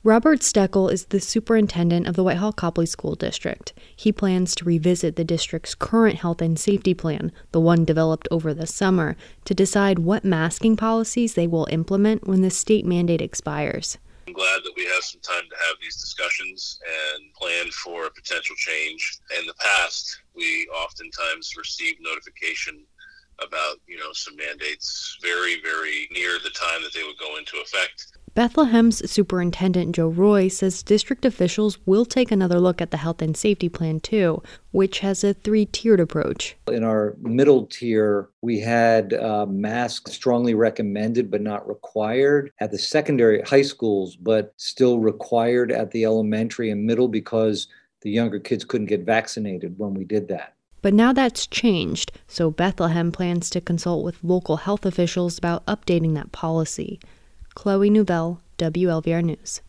Robert Steckel is the superintendent of the Whitehall Copley School District. He plans to revisit the district's current health and safety plan, the one developed over the summer, to decide what masking policies they will implement when the state mandate expires. I'm glad that we have some time to have these discussions and plan for a potential change. In the past, we oftentimes received notification about, some mandates very, very near the time that they would go into effect. Bethlehem's Superintendent Joe Roy says district officials will take another look at the health and safety plan too, which has a 3-tiered approach. In our middle tier, we had masks strongly recommended but not required at the secondary high schools, but still required at the elementary and middle because the younger kids couldn't get vaccinated when we did that. But now that's changed, so Bethlehem plans to consult with local health officials about updating that policy. Chloe Nouvelle, WLVR News.